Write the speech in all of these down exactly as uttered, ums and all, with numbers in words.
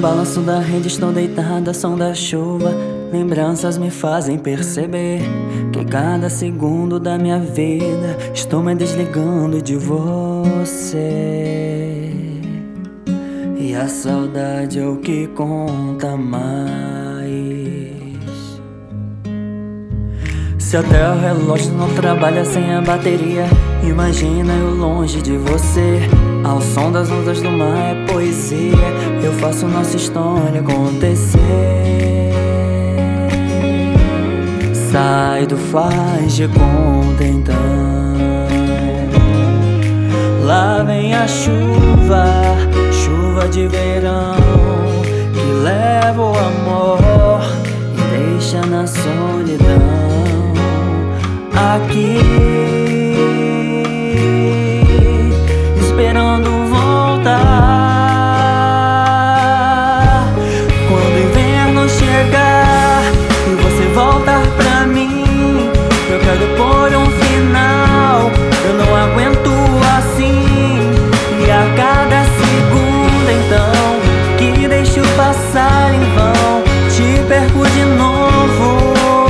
balanço da rede estou deitada, som da chuva. Lembranças me fazem perceber que cada segundo da minha vida estou me desligando de você. E a saudade é o que conta mais. Se até o relógio não trabalha sem a bateria, imagina eu longe de você. Ao som das ondas do mar é poesia, eu faço nossa história acontecer. Sai do faz de conta então. Lá vem a chuva, chuva de verão, que leva o amor e deixa na solidão. Aqui esperando voltar. Quando o inverno chegar e você voltar pra mim, eu quero pôr um final. Eu não aguento assim. E a cada segundo então que deixo passar em vão, te perco de novo.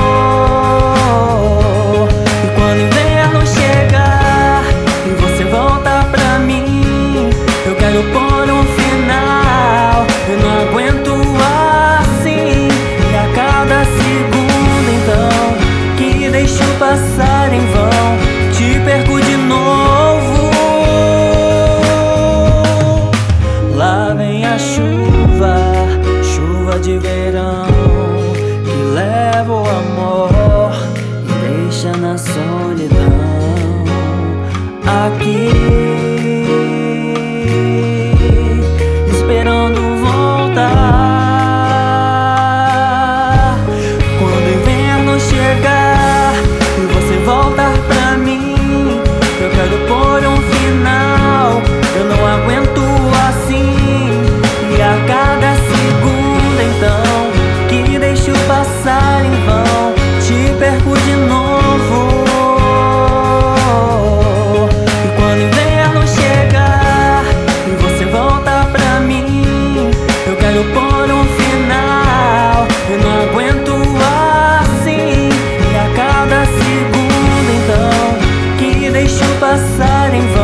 E quando o inverno chegar e você voltar pra mim, eu quero pôr um final. Eu não aguento assim. E a cada segundo então que deixo passar em vão, te perco de novo. Lá vem a chuva, chuva de verão, que leva o amor e deixa na solidão. Aqui esperando voltar. Quando o inverno chegar e você voltar pra mim, eu quero pôr um final. Eu não aguento assim. E a cada segundo então que deixo passar em vão, te perco de novo. E quando o inverno chegar e você voltar pra mim, eu quero pôr um final. Eu não aguento assim. E a cada segundo então que deixo passar em vão,